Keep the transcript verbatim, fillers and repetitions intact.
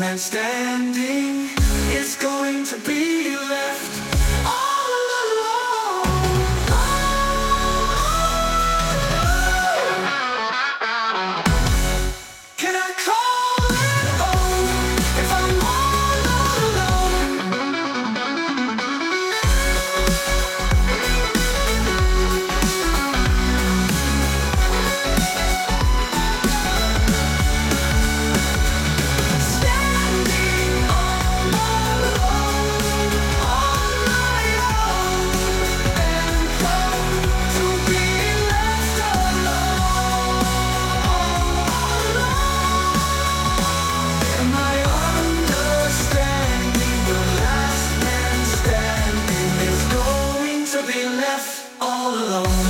man standing is going to be left all alone. Can I call it home if I'm all alone? Standing all alone, on my own, and come to be left alone. Am I understanding the last man standing is going to be left all alone?